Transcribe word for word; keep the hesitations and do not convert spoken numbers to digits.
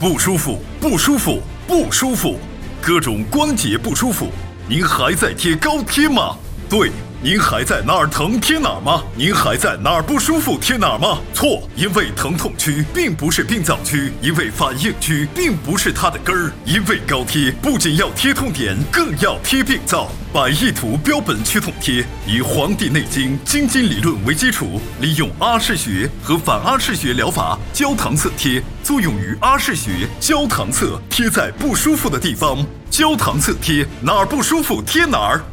不舒服，不舒服，不舒服，各种关节不舒服，您还在贴膏贴吗？对，您还在哪儿疼贴哪儿吗？您还在哪儿不舒服贴哪儿吗？错，因为疼痛区并不是病灶区，因为反应区并不是它的根儿，因为膏贴不仅要贴痛点，更要贴病灶。百益图标本驱痛贴以《黄帝内经》经筋理论为基础，利用阿是穴和反阿是穴疗法，焦糖色贴作用于阿是穴，焦糖色贴在不舒服的地方，焦糖色贴哪儿不舒服贴哪儿。